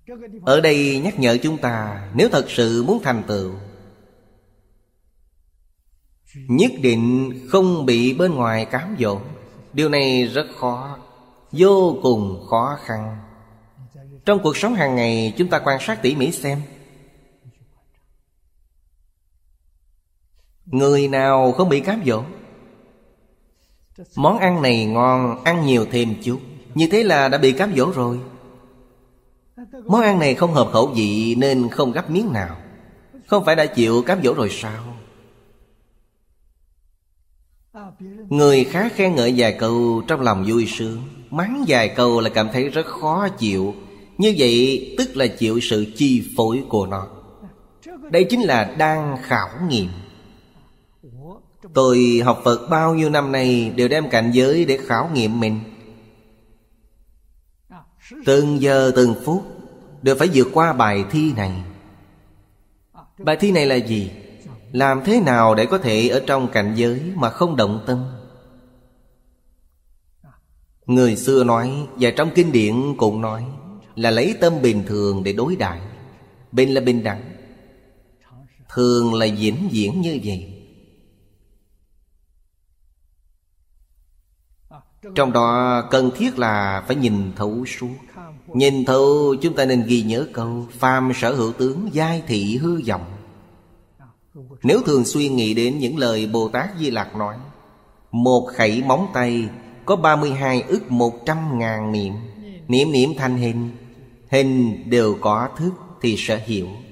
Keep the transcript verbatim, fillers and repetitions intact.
Ở đây nhắc nhở chúng ta, nếu thật sự muốn thành tựu, nhất định không bị bên ngoài cám dỗ. Điều này rất khó, vô cùng khó khăn. Trong cuộc sống hàng ngày, chúng ta quan sát tỉ mỉ xem, người nào không bị cám dỗ? Món ăn này ngon, ăn nhiều thêm chút, như thế là đã bị cám dỗ rồi. Món ăn này không hợp khẩu vị nên không gắp miếng nào, không phải đã chịu cám dỗ rồi sao? Người khác khen ngợi vài câu trong lòng vui sướng, mắng vài câu là cảm thấy rất khó chịu. Như vậy tức là chịu sự chi phối của nó. Đây chính là đang khảo nghiệm. Tôi học Phật bao nhiêu năm nay đều đem cảnh giới để khảo nghiệm mình. Từng giờ từng phút đều phải vượt qua bài thi này. Bài thi này là gì? Làm thế nào để có thể ở trong cảnh giới mà không động tâm? Người xưa nói, và trong kinh điển cũng nói, là lấy tâm bình thường để đối đãi. Bình là bình đẳng, thường là vĩnh viễn như vậy. Trong đó cần thiết là phải nhìn thấu suốt. Nhìn thấu, chúng ta nên ghi nhớ câu phàm sở hữu tướng, giai thị hư vọng. Nếu thường xuyên nghĩ đến những lời Bồ Tát Di Lặc nói, một khẩy móng tay có ba mươi hai ức một trăm ngàn niệm, niệm niệm thành hình, hình đều có thức thì sẽ hiểu.